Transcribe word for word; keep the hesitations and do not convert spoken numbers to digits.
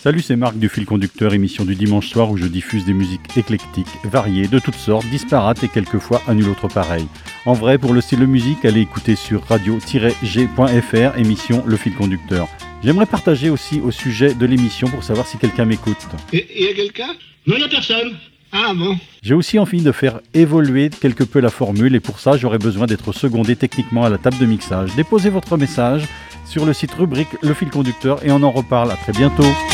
Salut, c'est Marc du Fil Conducteur, émission du dimanche soir où je diffuse des musiques éclectiques, variées, de toutes sortes, disparates et quelquefois à nul autre pareil. En vrai, pour le style de musique, allez écouter sur radio tiret g point f r, émission Le Fil Conducteur. J'aimerais partager aussi au sujet de l'émission pour savoir si quelqu'un m'écoute. Et il y a quelqu'un ? Non, il n'y a personne. Ah bon ? J'ai aussi envie de faire évoluer quelque peu la formule et pour ça, j'aurais besoin d'être secondé techniquement à la table de mixage. Déposez votre message sur le site rubrique Le Fil Conducteur et on en reparle. À très bientôt.